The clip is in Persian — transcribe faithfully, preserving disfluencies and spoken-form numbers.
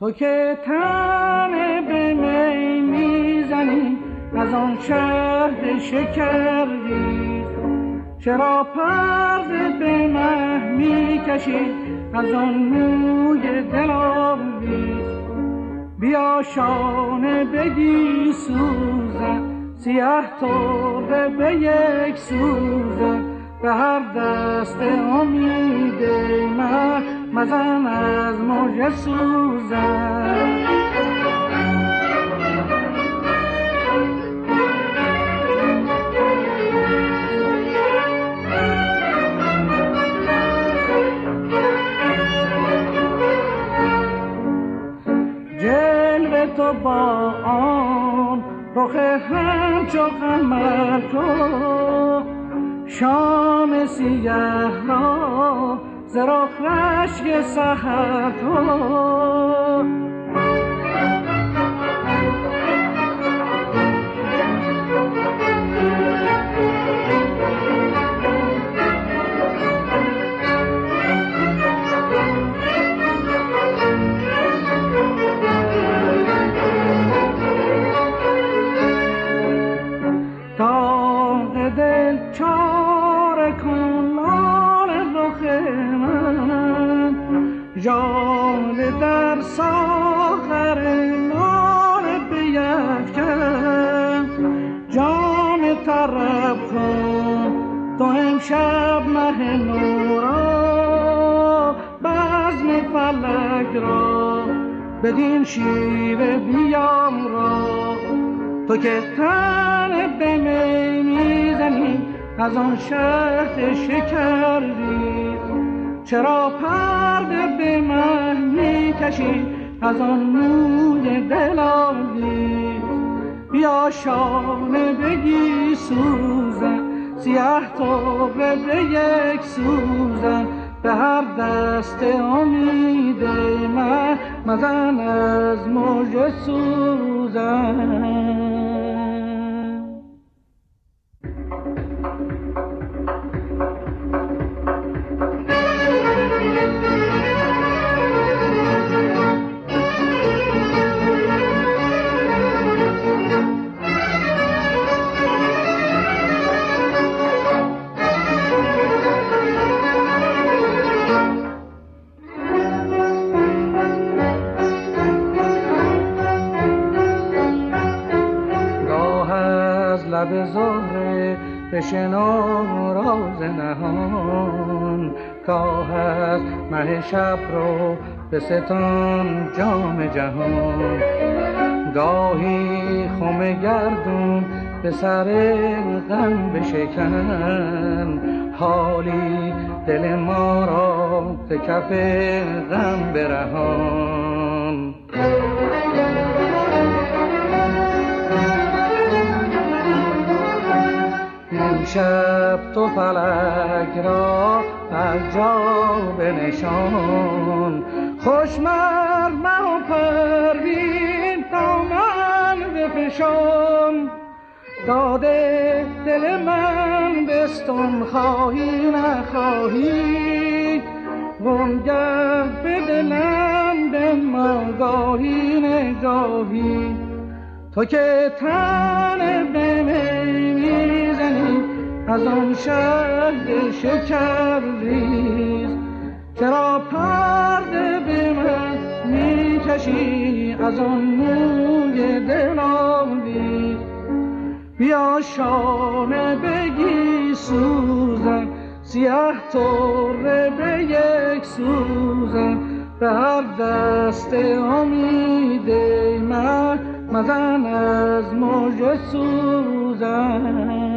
تو که تن به می میزنی از آن شهد شکرریز، چرا پرده به مه میکشی از آن موی دلاویز؟ بیا شانه بگی سوزن، سیاه طره به یک سوزن، به هر دست امید من مزن از موج سوزن. جلوه تو با آن رخ همچو قمر تو، شام سیاه را ز رخ رشک سحر تو. داغ دل چاره کن لال رخ من، ژاله در ساغر لال بیفکن. جام طرب کن تو امشب مه نو را، بزم فلک را بدین شیوه بیامرا. تو که تن به می میزنی از آن شهد شکرریز، چرا پرده به مه میکشی از آن موی دلاویز؟ بیا شانه بگی سوزن، سیاه طره به یک سوزن، به هر دست امید من مزن از موج سوزن. لب زهره بشنو راز نهان، گاه از مه شب رو به ستان جام جهان. گاهی خم گردون به سر غم بشکن، حالی دل ما را به کف غم برهان. شب تو فلک را از جا بنشان، خوش مر مه و پروین تا من بفشان. داده دل من بستان خواهی نخواهی، وانگه به دلم بنما گاهی نگاهی. تو که تن به می میزنی از آن شهد شکرریز، چرا پرده به من میکشی از آن موی دلاویز؟ بیا شانه بگی سوزن، سیاه طره به یک سوزن، به هر دست امید من مزن از موج سوزن.